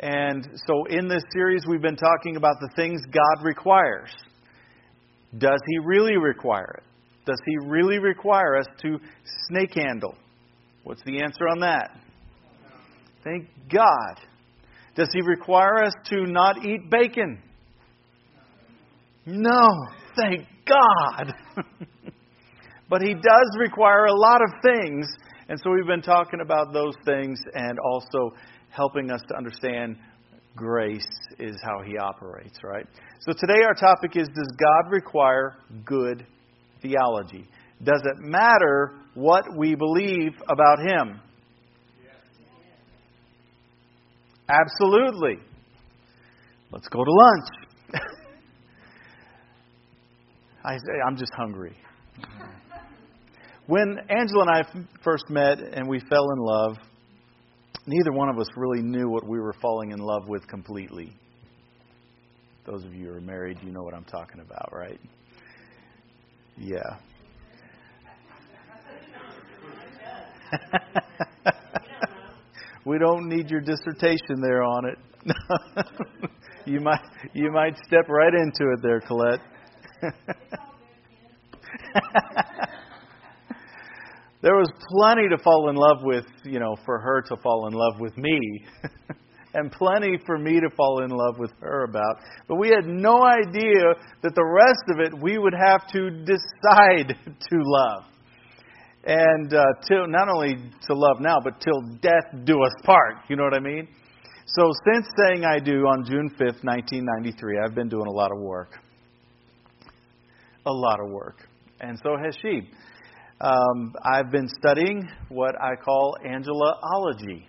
And so in this series, we've been talking about the things God requires. Does He really require it? Does He really require us to snake handle? What's the answer on that? Thank God. Does He require us to not eat bacon? No, thank God. But He does require a lot of things. And so we've been talking about those things and also helping us to understand grace is how He operates, right? So today our topic is, does God require good theology? Does it matter what we believe about Him? Absolutely. Let's go to lunch. I'm just hungry. When Angela and I first met and we fell in love, neither one of us really knew what we were falling in love with completely. Those of you who are married, you know what I'm talking about, right? Yeah. We don't need your dissertation there on it. You might step right into it there, Colette. There was plenty to fall in love with, for her to fall in love with me. And plenty for me to fall in love with her about. But we had no idea that the rest of it we would have to decide to love. And till not only to love now, but till death do us part. You know what I mean? So since saying I do on June 5th, 1993, I've been doing a lot of work. A lot of work. And so has she. I've been studying what I call Angelaology.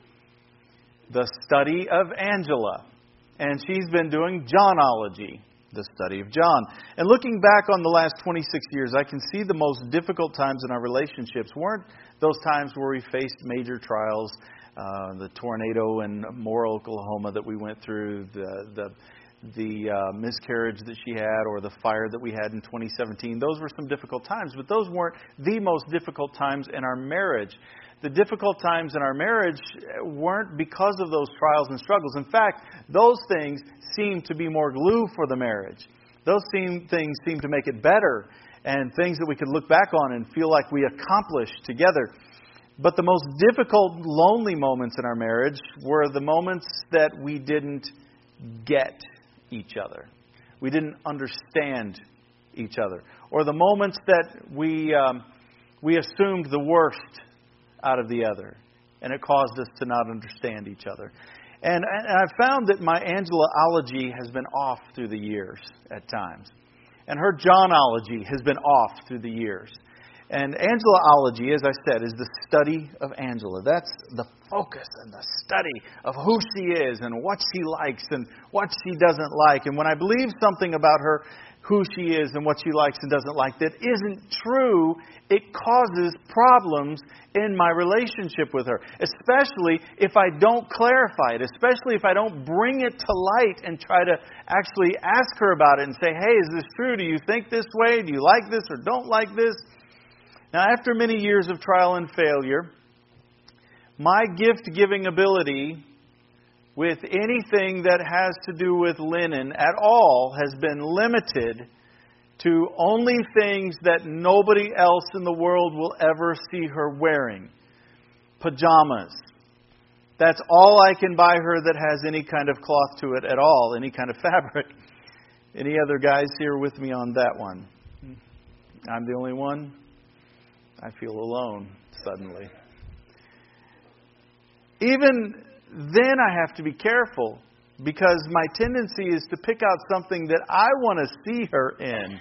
The study of Angela. And she's been doing Johnology. The study of John. And looking back on the last 26 years, I can see the most difficult times in our relationships weren't those times where we faced major trials, the tornado in Moore, Oklahoma that we went through, the miscarriage that she had, or the fire that we had in 2017. Those were some difficult times, but those weren't the most difficult times in our marriage. The difficult times in our marriage weren't because of those trials and struggles. In fact, those things seem to be more glue for the marriage. Those things seem to make it better, and things that we could look back on and feel like we accomplished together. But the most difficult, lonely moments in our marriage were the moments that we didn't get each other. We didn't understand each other. Or the moments that we assumed the worst out of the other. And it caused us to not understand each other. And I found that my Angelaology has been off through the years at times. And her Johnology has been off through the years. And Angelaology, as I said, is the study of Angela. That's the focus and the study of who she is and what she likes and what she doesn't like. And when I believe something about her, who she is and what she likes and doesn't like, that isn't true, it causes problems in my relationship with her. Especially if I don't clarify it. Especially if I don't bring it to light and try to actually ask her about it and say, hey, is this true? Do you think this way? Do you like this or don't like this? Now, after many years of trial and failure, my gift-giving ability with anything that has to do with linen at all has been limited to only things that nobody else in the world will ever see her wearing. Pajamas. That's all I can buy her that has any kind of cloth to it at all, any kind of fabric. Any other guys here with me on that one? I'm the only one? I feel alone suddenly. Even then I have to be careful because my tendency is to pick out something that I want to see her in.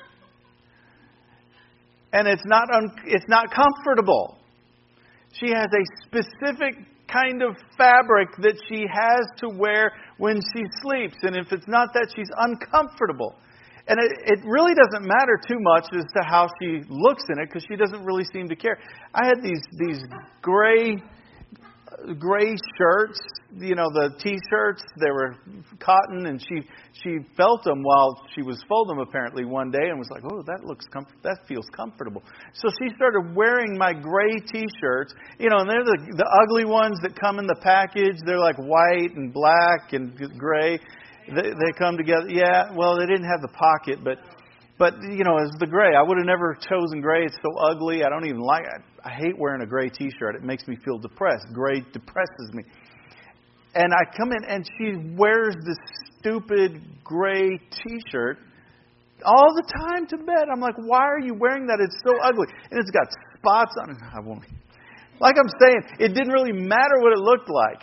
And it's not comfortable. She has a specific kind of fabric that she has to wear when she sleeps. And if it's not that, she's uncomfortable. And it really doesn't matter too much as to how she looks in it because she doesn't really seem to care. I had these gray gray shirts, the T-shirts. They were cotton, and she felt them while she was folding them apparently one day, and was like, "Oh, that feels comfortable." So she started wearing my gray T-shirts, and they're the ugly ones that come in the package. They're like white and black and gray. They come together. Yeah, well, they didn't have the pocket, but it's the gray. I would have never chosen gray. It's so ugly. I don't even like it. I hate wearing a gray T-shirt. It makes me feel depressed. Gray depresses me. And I come in and she wears this stupid gray T-shirt all the time to bed. I'm like, why are you wearing that? It's so ugly. And it's got spots on it. I won't. Like I'm saying, it didn't really matter what it looked like.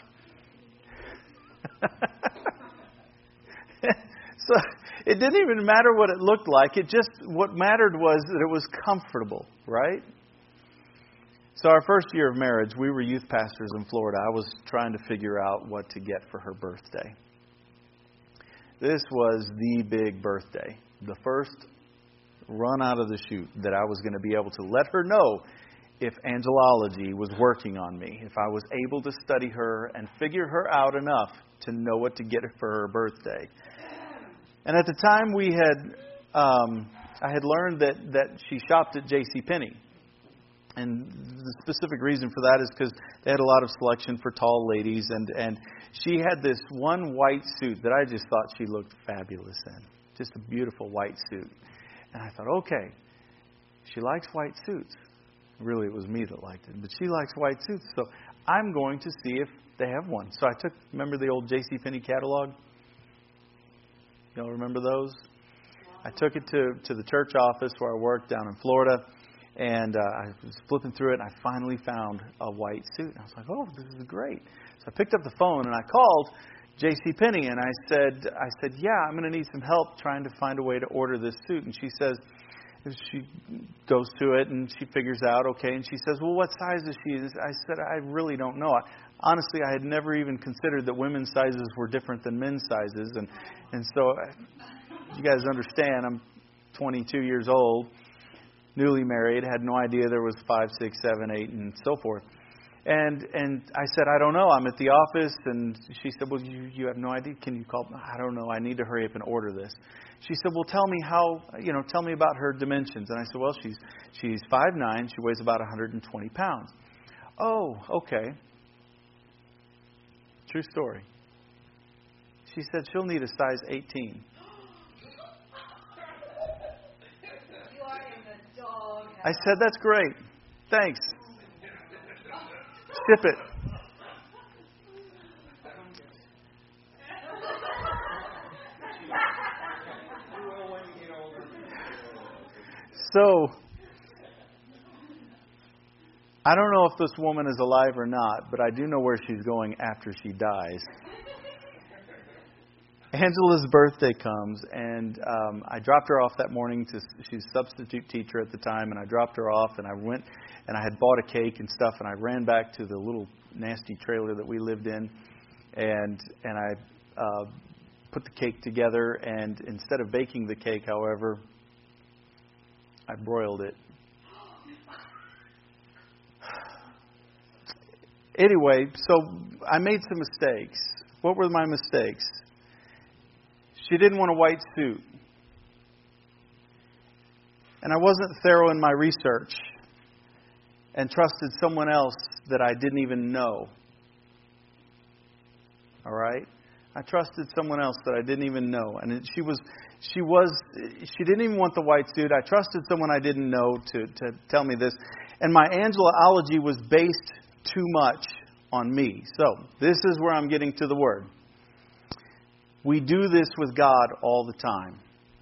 So it didn't even matter what it looked like. What mattered was that it was comfortable, right? So our first year of marriage, we were youth pastors in Florida. I was trying to figure out what to get for her birthday. This was the big birthday. The first run out of the chute that I was going to be able to let her know if angelology was working on me, if I was able to study her and figure her out enough to know what to get for her birthday. And at the time, I had learned that she shopped at JCPenney. And the specific reason for that is because they had a lot of selection for tall ladies. And she had this one white suit that I just thought she looked fabulous in. Just a beautiful white suit. And I thought, okay, she likes white suits. Really, it was me that liked it. But she likes white suits. So I'm going to see if they have one. So I remember the old JCPenney catalog? Y'all remember those? I took it to the church office where I worked down in Florida, and I was flipping through it, and I finally found a white suit. And I was like, oh, this is great. So I picked up the phone, and I called JCPenney, and I said, yeah, I'm going to need some help trying to find a way to order this suit. And she goes to it, and she figures out, okay, and she says, well, what size is she? I said, I really don't know. Honestly, I had never even considered that women's sizes were different than men's sizes. And so, you guys understand, I'm 22 years old, newly married, had no idea there was 5, 6, 7, 8, and so forth. And I said, I don't know. I'm at the office. And she said, well, you have no idea. Can you call? I don't know. I need to hurry up and order this. She said, well, tell me about her dimensions. And I said, well, she's 5'9". She weighs about 120 pounds. Oh, okay. True story. She said she'll need a size 18. You are in the dog. I said, that's great. Thanks. Ship it. So, I don't know if this woman is alive or not, but I do know where she's going after she dies. Angela's birthday comes, and I dropped her off that morning. She's a substitute teacher at the time, and I dropped her off, and I went, and I had bought a cake and stuff, and I ran back to the little nasty trailer that we lived in, and I put the cake together, and instead of baking the cake, however, I broiled it. Anyway, so I made some mistakes. What were my mistakes? She didn't want a white suit. And I wasn't thorough in my research and trusted someone else that I didn't even know. All right? I trusted someone else that I didn't even know. And she didn't even want the white suit. I trusted someone I didn't know to tell me this. And my angelology was based too much on me. So, this is where I'm getting to the word. We do this with God all the time.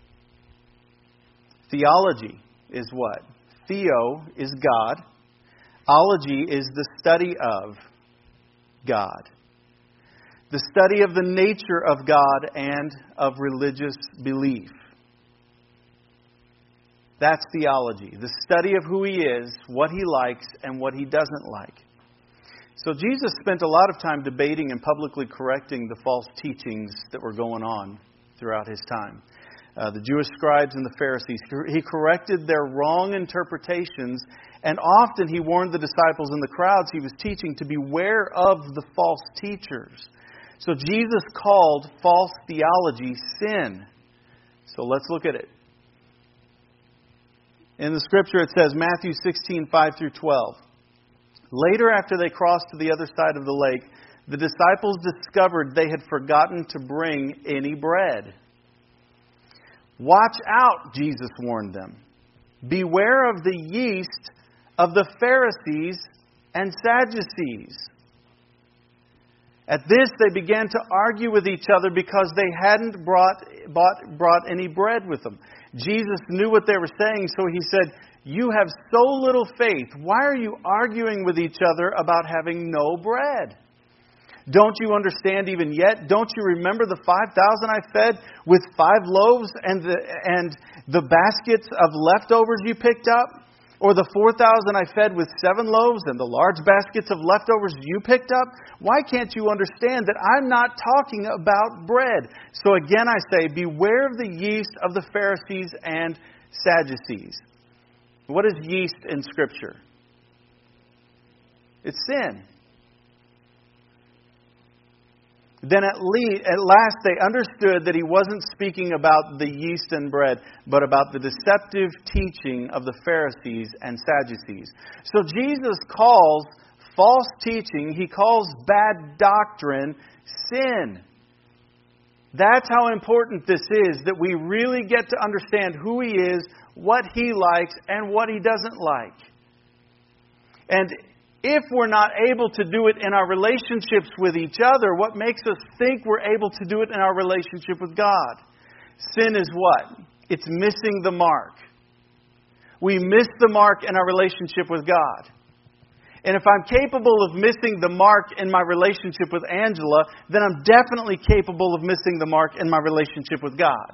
Theology is what? Theo is God. Ology is the study of God. The study of the nature of God and of religious belief. That's theology. The study of who He is, what He likes, and what He doesn't like. So Jesus spent a lot of time debating and publicly correcting the false teachings that were going on throughout His time. the Jewish scribes and the Pharisees. He corrected their wrong interpretations, and often he warned the disciples and the crowds he was teaching to beware of the false teachers. So Jesus called false theology sin. So let's look at it. In the Scripture it says, Matthew 16:5-12. Later, after they crossed to the other side of the lake, the disciples discovered they had forgotten to bring any bread. Watch out, Jesus warned them. Beware of the yeast of the Pharisees and Sadducees. At this, they began to argue with each other because they hadn't brought any bread with them. Jesus knew what they were saying, so he said, "You have so little faith. Why are you arguing with each other about having no bread? Don't you understand even yet? Don't you remember the 5,000 I fed with 5 loaves and the baskets of leftovers you picked up? Or the 4,000 I fed with 7 loaves and the large baskets of leftovers you picked up? Why can't you understand that I'm not talking about bread? So again I say, beware of the yeast of the Pharisees and Sadducees." What is yeast in Scripture? It's sin. Then at last they understood that he wasn't speaking about the yeast and bread, but about the deceptive teaching of the Pharisees and Sadducees. So Jesus calls false teaching, he calls bad doctrine, sin. That's how important this is, that we really get to understand who he is, what he likes, and what he doesn't like. And if we're not able to do it in our relationships with each other, what makes us think we're able to do it in our relationship with God? Sin is what? It's missing the mark. We miss the mark in our relationship with God. And if I'm capable of missing the mark in my relationship with Angela, then I'm definitely capable of missing the mark in my relationship with God.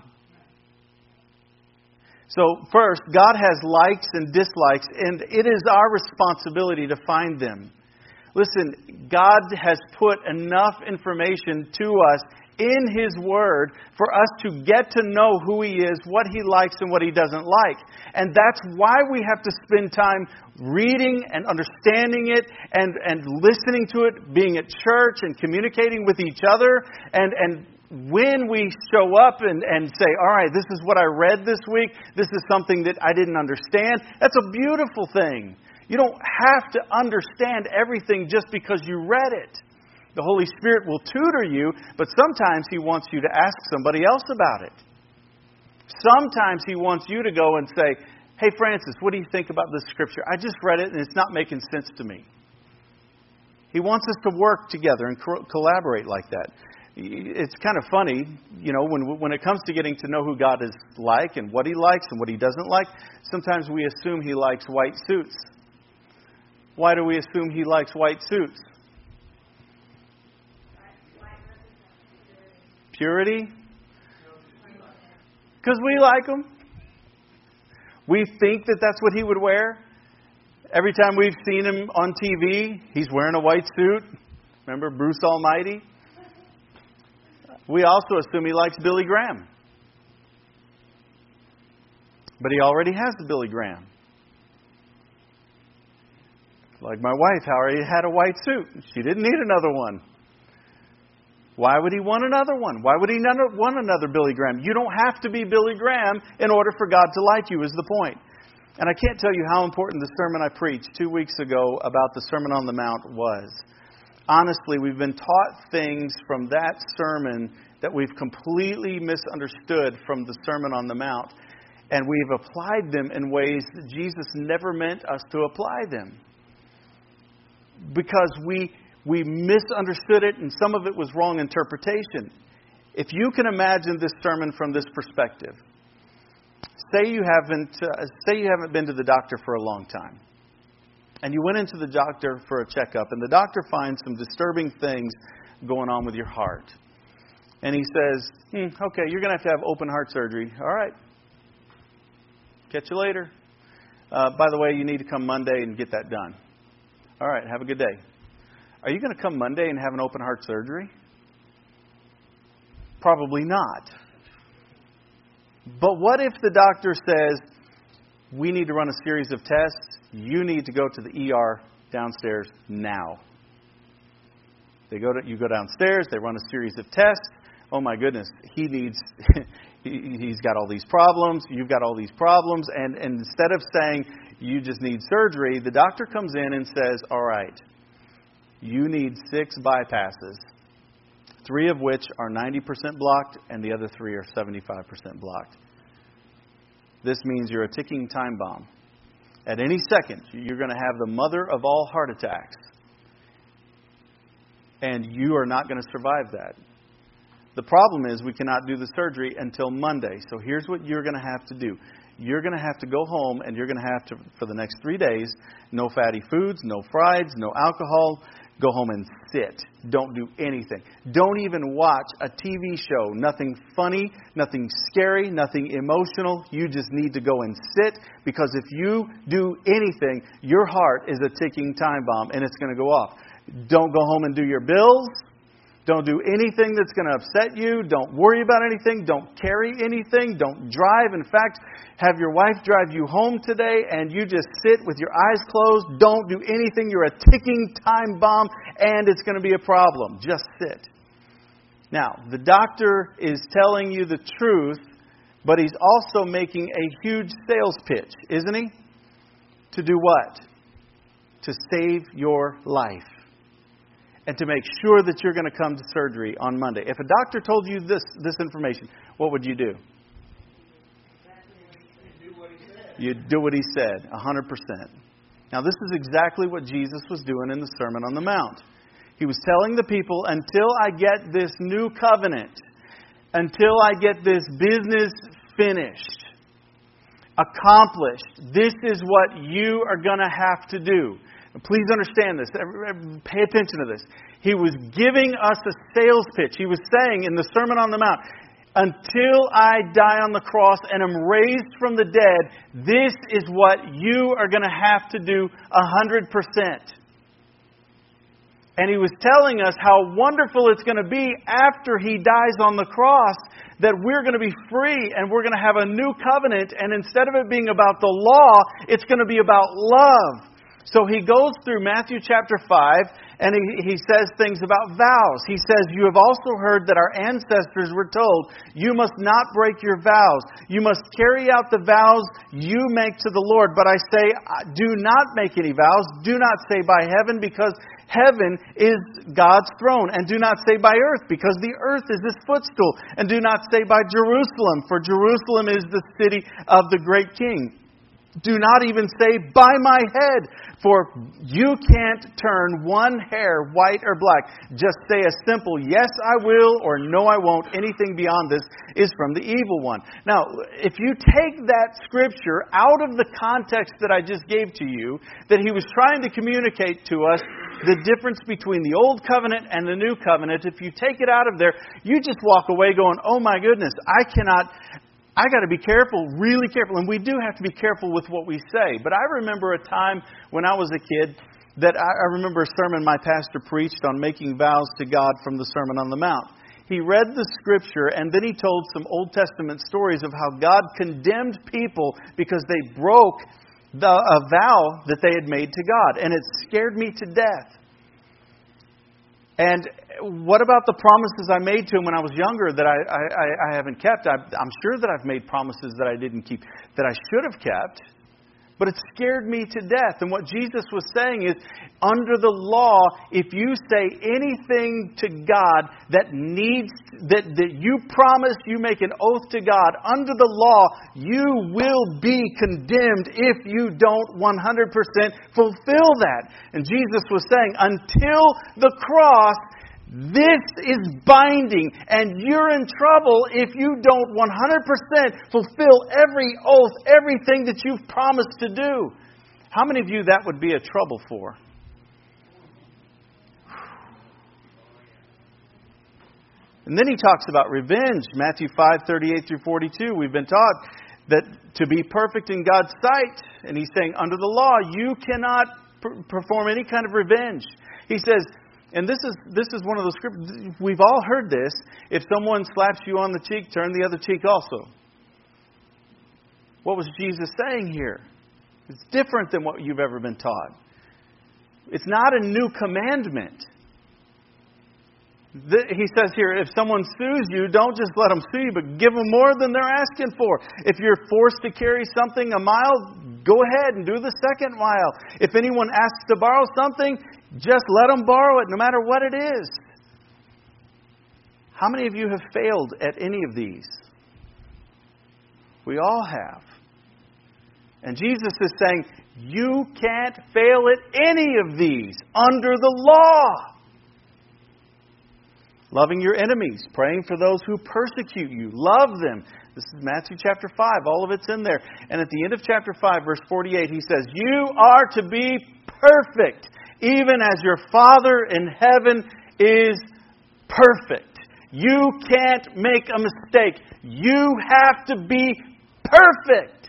So first, God has likes and dislikes, and it is our responsibility to find them. Listen, God has put enough information to us in His Word for us to get to know who He is, what He likes and what He doesn't like. And that's why we have to spend time reading and understanding it and listening to it, being at church and communicating with each other. And when we show up and say, all right, this is what I read this week, this is something that I didn't understand, that's a beautiful thing. You don't have to understand everything just because you read it. The Holy Spirit will tutor you, but sometimes He wants you to ask somebody else about it. Sometimes He wants you to go and say, hey, Francis, what do you think about this scripture? I just read it and it's not making sense to me. He wants us to work together and collaborate like that. It's kind of funny, you know, when it comes to getting to know who God is like and what He likes and what He doesn't like, sometimes we assume He likes white suits. Why do we assume He likes white suits? Purity? Because we like them. We think that that's what He would wear. Every time we've seen Him on TV, He's wearing a white suit. Remember Bruce Almighty? We also assume He likes Billy Graham. But He already has the Billy Graham. Like my wife, how He had a white suit. She didn't need another one. Why would He want another one? Why would He want another Billy Graham? You don't have to be Billy Graham in order for God to like you, is the point. And I can't tell you how important the sermon I preached 2 weeks ago about the Sermon on the Mount was. Honestly, we've been taught things from that sermon that we've completely misunderstood from the Sermon on the Mount. And we've applied them in ways that Jesus never meant us to apply them. Because we misunderstood it, and some of it was wrong interpretation. If you can imagine this sermon from this perspective, say you haven't been to the doctor for a long time, and you went into the doctor for a checkup, and the doctor finds some disturbing things going on with your heart, and he says, "Okay, you're going to have open heart surgery. All right, catch you later. By the way, you need to come Monday and get that done. All right, have a good day." Are you going to come Monday and have an open heart surgery? Probably not. But what if the doctor says, we need to run a series of tests. You need to go to the ER downstairs now. You go downstairs. They run a series of tests. Oh my goodness, he's got all these problems. You've got all these problems. And instead of saying you just need surgery, the doctor comes in and says, all right, you need 6 bypasses, 3 of which are 90% blocked and the other 3 are 75% blocked. This means you're a ticking time bomb. At any second, you're going to have the mother of all heart attacks. And you are not going to survive that. The problem is we cannot do the surgery until Monday. So here's what you're going to have to do. You're going to have to go home and you're going to have to, for the next 3 days, no fatty foods, no frieds, no alcohol. Go home and sit. Don't do anything. Don't even watch a TV show. Nothing funny, nothing scary, nothing emotional. You just need to go and sit, because if you do anything, your heart is a ticking time bomb and it's going to go off. Don't go home and do your bills. Don't do anything that's going to upset you. Don't worry about anything. Don't carry anything. Don't drive. In fact, have your wife drive you home today and you just sit with your eyes closed. Don't do anything. You're a ticking time bomb and it's going to be a problem. Just sit. Now, the doctor is telling you the truth, but he's also making a huge sales pitch, isn't he? To do what? To save your life. And to make sure that you're going to come to surgery on Monday. If a doctor told you this information, what would you do? You'd do what he said, 100%. Now, this is exactly what Jesus was doing in the Sermon on the Mount. He was telling the people, until I get this new covenant, until I get this business finished, accomplished, this is what you are going to have to do. Please understand this. Pay attention to this. He was giving us a sales pitch. He was saying in the Sermon on the Mount, until I die on the cross and am raised from the dead, this is what you are going to have to do 100%. And he was telling us how wonderful it's going to be after he dies on the cross, that we're going to be free and we're going to have a new covenant. And instead of it being about the law, it's going to be about love. So he goes through Matthew chapter 5 and he says things about vows. He says, you have also heard that our ancestors were told, you must not break your vows. You must carry out the vows you make to the Lord. But I say, do not make any vows. Do not say by heaven, because heaven is God's throne. And do not say by earth, because the earth is His footstool. And do not say by Jerusalem, for Jerusalem is the city of the great King. Do not even say, by my head, for you can't turn one hair white or black. Just say a simple, yes, I will, or no, I won't. Anything beyond this is from the evil one. Now, if you take that scripture out of the context that I just gave to you, that he was trying to communicate to us the difference between the old covenant and the new covenant, if you take it out of there, you just walk away going, oh my goodness, I got to be careful, really careful. And we do have to be careful with what we say. But I remember a time when I was a kid that I remember a sermon my pastor preached on making vows to God from the Sermon on the Mount. He read the scripture and then he told some Old Testament stories of how God condemned people because they broke a vow that they had made to God. And it scared me to death. And what about the promises I made to him when I was younger that I haven't kept? I'm sure that I've made promises that I didn't keep, that I should have kept. But it scared me to death. And what Jesus was saying is, under the law, if you say anything to God that you promise, you make an oath to God, under the law, you will be condemned if you don't 100% fulfill that. And Jesus was saying, until the cross, this is binding, and you're in trouble if you don't 100% fulfill every oath, everything that you've promised to do. How many of you that would be a trouble for? And then he talks about revenge. Matthew 5:38 through 42. We've been taught that to be perfect in God's sight, and he's saying under the law, you cannot perform any kind of revenge. He says, and this is one of the scriptures, we've all heard this, if someone slaps you on the cheek, turn the other cheek also. What was Jesus saying here? It's different than what you've ever been taught. It's not a new commandment. He says here, if someone sues you, don't just let them sue you, but give them more than they're asking for. If you're forced to carry something a mile, go ahead and do the second mile. If anyone asks to borrow something, just let them borrow it, no matter what it is. How many of you have failed at any of these? We all have. And Jesus is saying, you can't fail at any of these under the law. Loving your enemies, praying for those who persecute you. Love them. This is Matthew chapter 5. All of it's in there. And at the end of chapter 5, verse 48, he says, you are to be perfect, even as your Father in heaven is perfect. You can't make a mistake. You have to be perfect.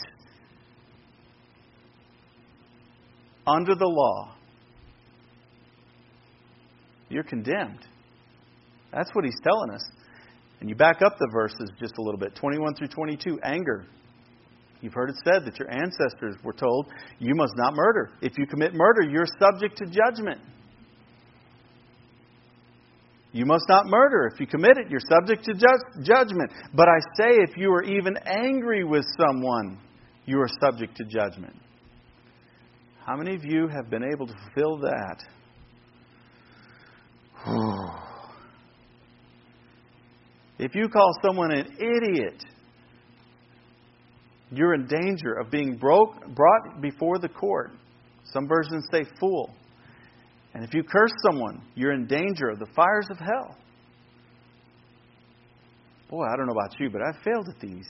Under the law, you're condemned. That's what he's telling us. And you back up the verses just a little bit. 21 through 22, anger. You've heard it said that your ancestors were told, you must not murder. If you commit murder, you're subject to judgment. You must not murder. If you commit it, you're subject to judgment. But I say, if you are even angry with someone, you are subject to judgment. How many of you have been able to fulfill that? If you call someone an idiot, you're in danger of being brought before the court. Some versions say fool. And if you curse someone, you're in danger of the fires of hell. Boy, I don't know about you, but I've failed at these.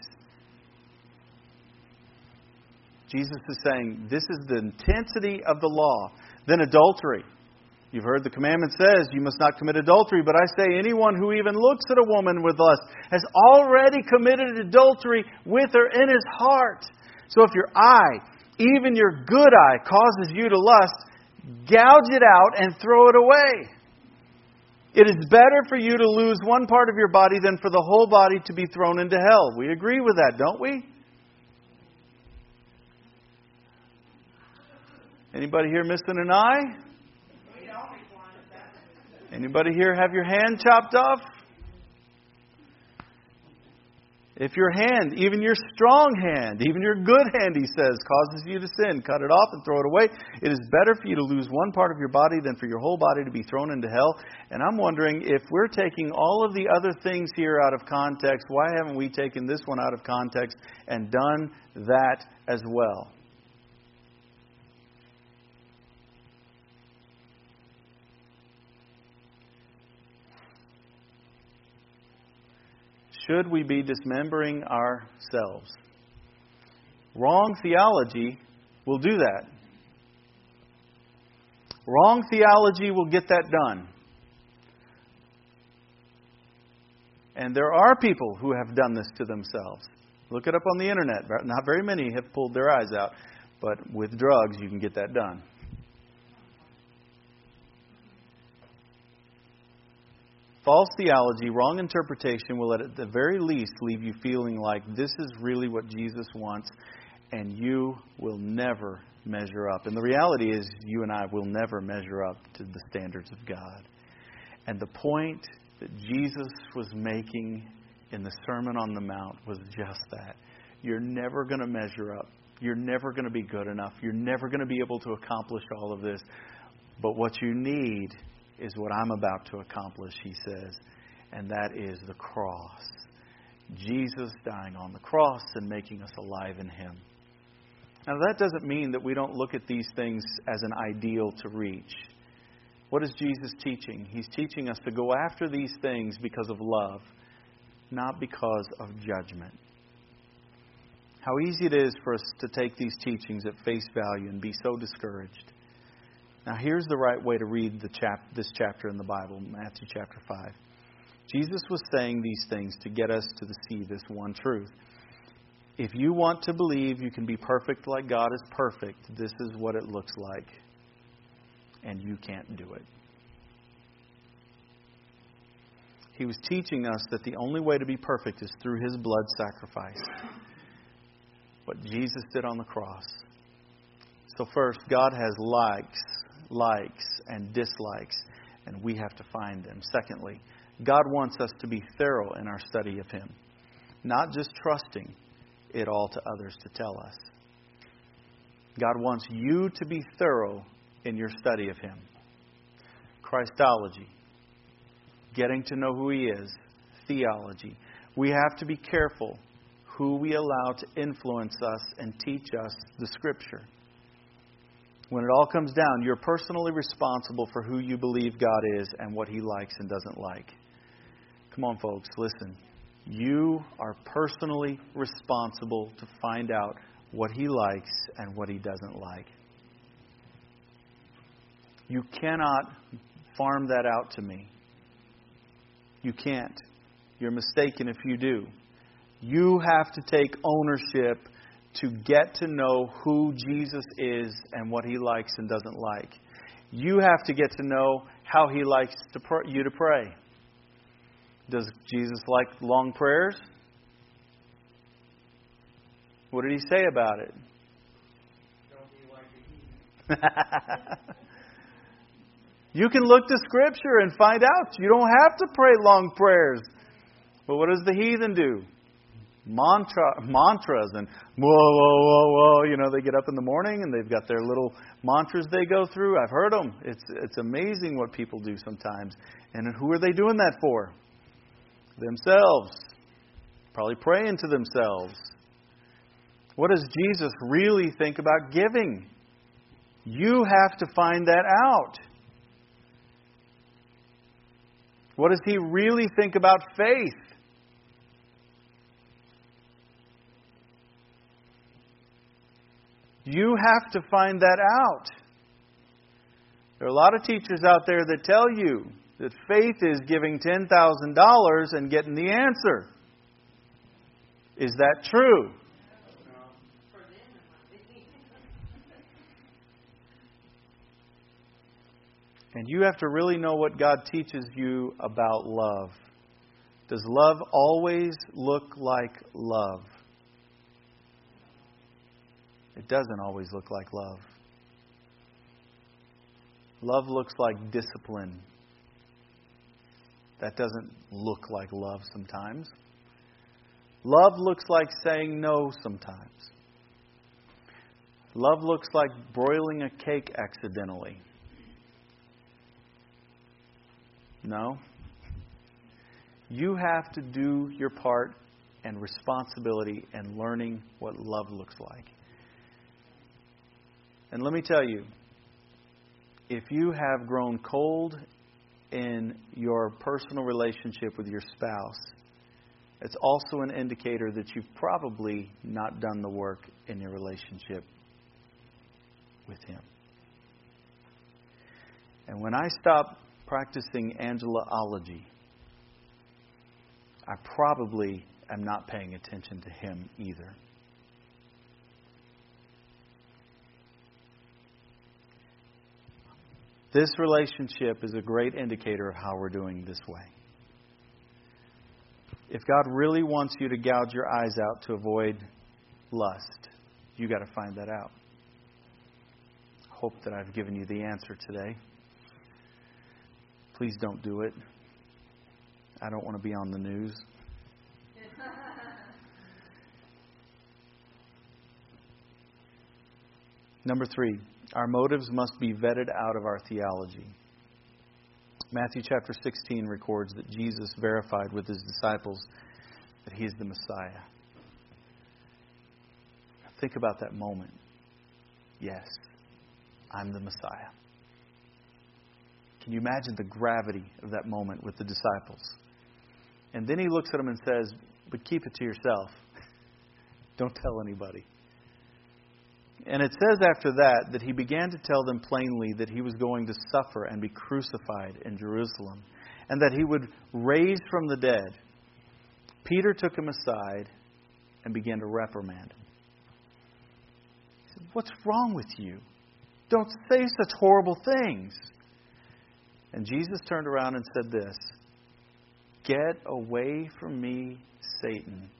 Jesus is saying this is the intensity of the law. Then adultery. You've heard the commandment says you must not commit adultery, but I say anyone who even looks at a woman with lust has already committed adultery with her in his heart. So if your eye, even your good eye, causes you to lust, gouge it out and throw it away. It is better for you to lose one part of your body than for the whole body to be thrown into hell. We agree with that, don't we? Anybody here missing an eye? Anybody here have your hand chopped off? If your hand, even your strong hand, even your good hand, he says, causes you to sin, cut it off and throw it away. It is better for you to lose one part of your body than for your whole body to be thrown into hell. And I'm wondering, if we're taking all of the other things here out of context, why haven't we taken this one out of context and done that as well? Should we be dismembering ourselves? Wrong theology will do that. Wrong theology will get that done. And there are people who have done this to themselves. Look it up on the internet. Not very many have pulled their eyes out, but with drugs you can get that done. False theology, wrong interpretation will at the very least leave you feeling like this is really what Jesus wants, and you will never measure up. And the reality is you and I will never measure up to the standards of God. And the point that Jesus was making in the Sermon on the Mount was just that. You're never going to measure up. You're never going to be good enough. You're never going to be able to accomplish all of this. But what you need is what I'm about to accomplish, he says, and that is the cross. Jesus dying on the cross and making us alive in Him. Now that doesn't mean that we don't look at these things as an ideal to reach. What is Jesus teaching? He's teaching us to go after these things because of love, not because of judgment. How easy it is for us to take these teachings at face value and be so discouraged. Now here's the right way to read this chapter in the Bible, Matthew chapter 5. Jesus was saying these things to get us to see this one truth. If you want to believe you can be perfect like God is perfect, this is what it looks like. And you can't do it. He was teaching us that the only way to be perfect is through His blood sacrifice. what Jesus did on the cross. So first, God has likes and dislikes, and we have to find them. Secondly, God wants us to be thorough in our study of Him, not just trusting it all to others to tell us. God wants you to be thorough in your study of Him. Christology, getting to know who He is. Theology. We have to be careful who we allow to influence us and teach us the Scripture. When it all comes down, you're personally responsible for who you believe God is and what He likes and doesn't like. Come on, folks, listen. You are personally responsible to find out what He likes and what He doesn't like. You cannot farm that out to me. You can't. You're mistaken if you do. You have to take ownership to get to know who Jesus is and what He likes and doesn't like. You have to get to know how He likes you to pray. Does Jesus like long prayers? What did He say about it? Don't be like a heathen. You can look to Scripture and find out. You don't have to pray long prayers. But what does the heathen do? Mantras and whoa, whoa, whoa, whoa. You know, they get up in the morning and they've got their little mantras they go through. I've heard them. It's amazing what people do sometimes. And who are they doing that for? Themselves. Probably praying to themselves. What does Jesus really think about giving? You have to find that out. What does He really think about faith? You have to find that out. There are a lot of teachers out there that tell you that faith is giving $10,000 and getting the answer. Is that true? And you have to really know what God teaches you about love. Does love always look like love? It doesn't always look like love. Love looks like discipline. That doesn't look like love sometimes. Love looks like saying no sometimes. Love looks like broiling a cake accidentally. No. You have to do your part and responsibility in learning what love looks like. And let me tell you, if you have grown cold in your personal relationship with your spouse, it's also an indicator that you've probably not done the work in your relationship with Him. And when I stop practicing angelaology, I probably am not paying attention to Him either. This relationship is a great indicator of how we're doing this way. If God really wants you to gouge your eyes out to avoid lust, you got to find that out. Hope that I've given you the answer today. Please don't do it. I don't want to be on the news. Number 3, our motives must be vetted out of our theology. Matthew chapter 16 records that Jesus verified with His disciples that He is the Messiah. Think about that moment. Yes, I'm the Messiah. Can you imagine the gravity of that moment with the disciples? And then He looks at them and says, but keep it to yourself. Don't tell anybody. And it says after that He began to tell them plainly that He was going to suffer and be crucified in Jerusalem, and that He would raise from the dead. Peter took Him aside and began to reprimand Him. He said, what's wrong with you? Don't say such horrible things. And Jesus turned around and said this, get away from me, Satan.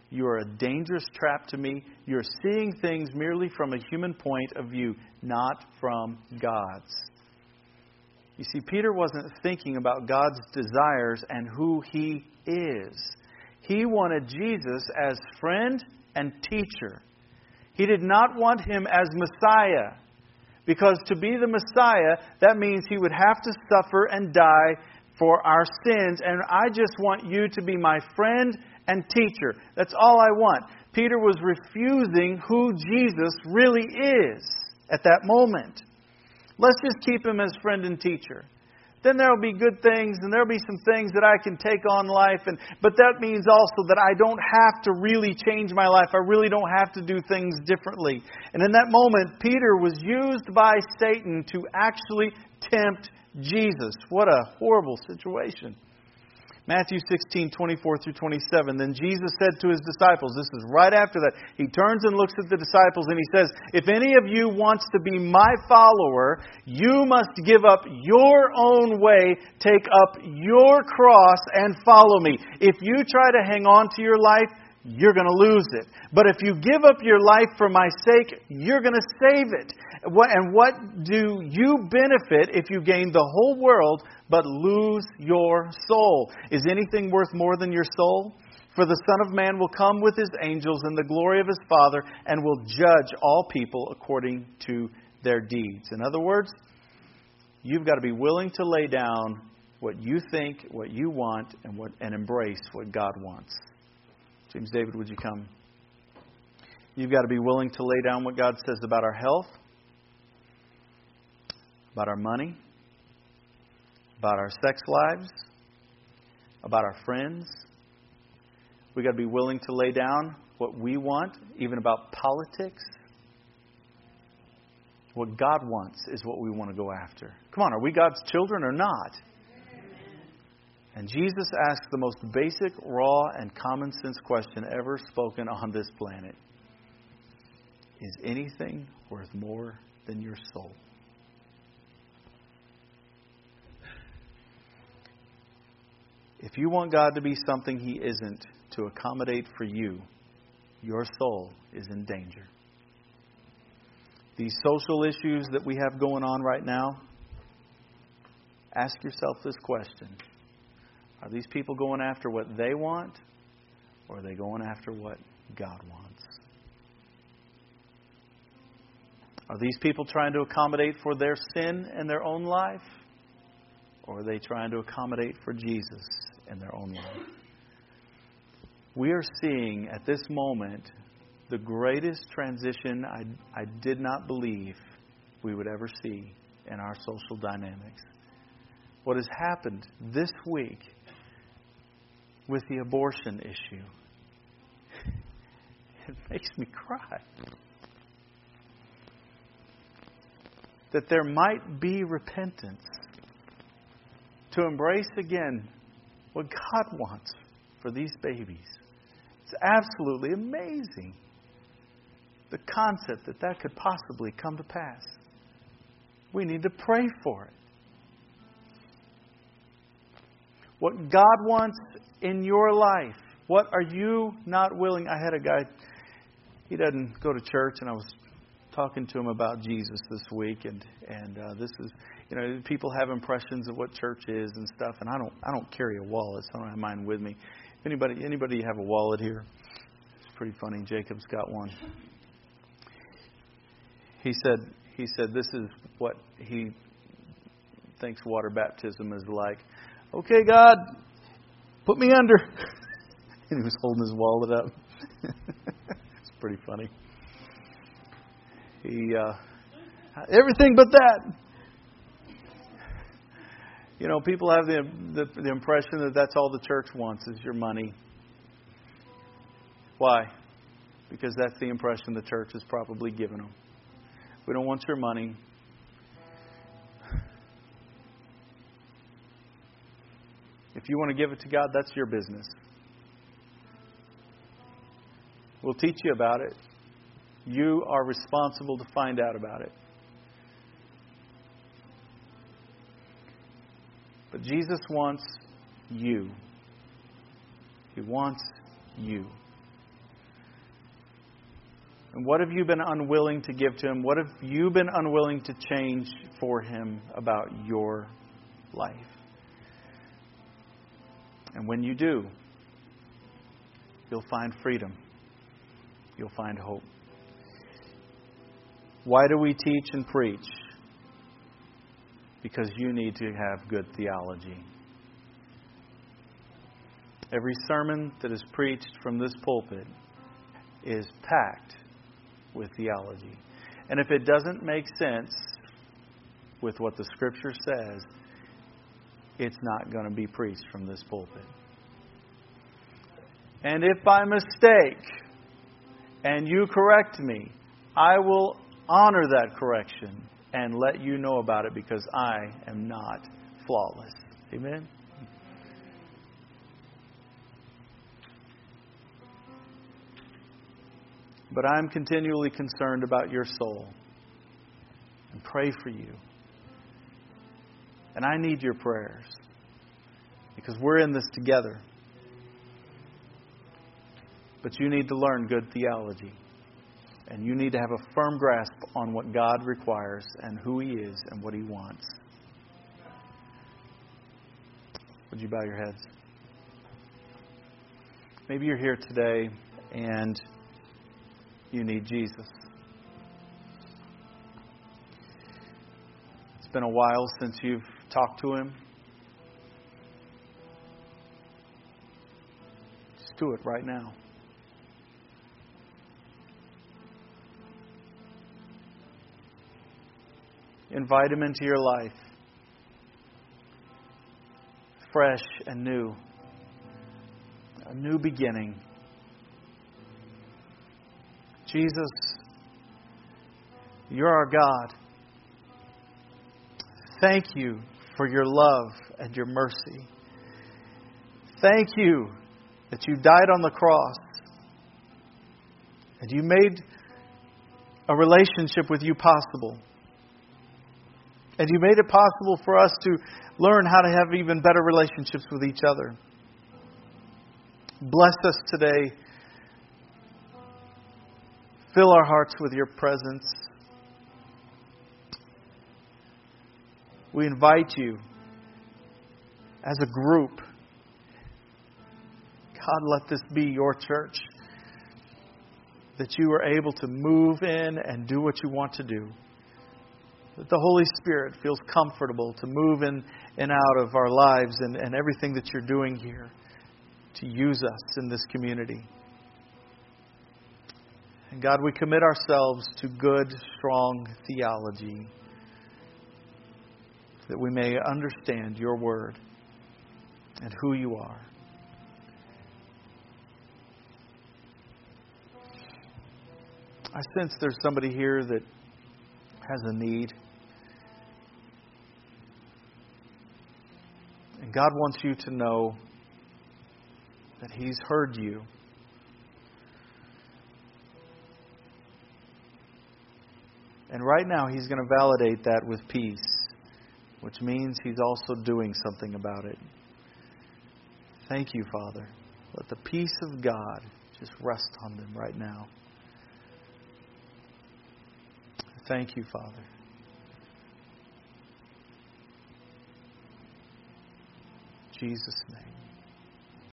You are a dangerous trap to me. You're seeing things merely from a human point of view, not from God's. You see, Peter wasn't thinking about God's desires and who He is. He wanted Jesus as friend and teacher. He did not want Him as Messiah. Because to be the Messiah, that means He would have to suffer and die for our sins. And I just want you to be my friend and teacher. That's all I want. Peter was refusing who Jesus really is at that moment. Let's just keep Him as friend and teacher. Then there will be good things, and there will be some things that I can take on life. But that means also that I don't have to really change my life. I really don't have to do things differently. And in that moment, Peter was used by Satan to actually tempt Jesus. What a horrible situation. Matthew 16:24-27. Then Jesus said to His disciples, this is right after that, He turns and looks at the disciples and He says, if any of you wants to be my follower, you must give up your own way, take up your cross, and follow me. If you try to hang on to your life, you're going to lose it. But if you give up your life for my sake, you're going to save it. And what do you benefit if you gain the whole world but lose your soul? Is anything worth more than your soul? For the Son of Man will come with His angels in the glory of His Father and will judge all people according to their deeds. In other words, you've got to be willing to lay down what you think, what you want, and embrace what God wants. James David, would you come? You've got to be willing to lay down what God says about our health, about our money, about our sex lives, about our friends. We've got to be willing to lay down what we want, even about politics. What God wants is what we want to go after. Come on, are we God's children or not? And Jesus asked the most basic, raw, and common sense question ever spoken on this planet. Is anything worth more than your soul? If you want God to be something He isn't to accommodate for you, your soul is in danger. These social issues that we have going on right now, ask yourself this question. Are these people going after what they want, or are they going after what God wants? Are these people trying to accommodate for their sin in their own life, or are they trying to accommodate for Jesus in their own life? We are seeing at this moment the greatest transition I did not believe we would ever see in our social dynamics. What has happened this week with the abortion issue, it makes me cry. That there might be repentance to embrace again what God wants for these babies. It's absolutely amazing, the concept that could possibly come to pass. We need to pray for it. What God wants in your life, what are you not willing? I had a guy, he doesn't go to church, and I was talking to him about Jesus this week, and this is, people have impressions of what church is and stuff, and I don't carry a wallet, so I don't have mine with me. Anybody have a wallet here? It's pretty funny. Jacob's got one. He said this is what he thinks water baptism is like. Okay, God, put me under. And he was holding his wallet up. It's pretty funny. He everything but that. People have the impression that that's all the church wants is your money. Why? Because that's the impression the church has probably given them. We don't want your money. If you want to give it to God, that's your business. We'll teach you about it. You are responsible to find out about it. But Jesus wants you. He wants you. And what have you been unwilling to give to Him? What have you been unwilling to change for Him about your life? And when you do, you'll find freedom. You'll find hope. Why do we teach and preach? Because you need to have good theology. Every sermon that is preached from this pulpit is packed with theology. And if it doesn't make sense with what the Scripture says, it's not going to be preached from this pulpit. And if by mistake and you correct me, I will honor that correction and let you know about it, because I am not flawless. Amen? But I'm continually concerned about your soul and pray for you. And I need your prayers, because we're in this together. But you need to learn good theology. And you need to have a firm grasp on what God requires and who He is and what He wants. Would you bow your heads? Maybe you're here today and you need Jesus. It's been a while since you've talked to Him. Just do it right now. Invite Him into your life, fresh and new. A new beginning. Jesus, you're our God. Thank you for your love and your mercy. Thank you that you died on the cross and you made a relationship with you possible. And you made it possible for us to learn how to have even better relationships with each other. Bless us today. Fill our hearts with your presence. We invite you as a group. God, let this be your church. That you are able to move in and do what you want to do. That the Holy Spirit feels comfortable to move in and out of our lives and everything that you're doing here to use us in this community. And God, we commit ourselves to good, strong theology that we may understand your word and who you are. I sense there's somebody here that has a need. And God wants you to know that He's heard you. And right now He's going to validate that with peace, which means He's also doing something about it. Thank you, Father. Let the peace of God just rest on them right now. Thank you, Father. In Jesus' name.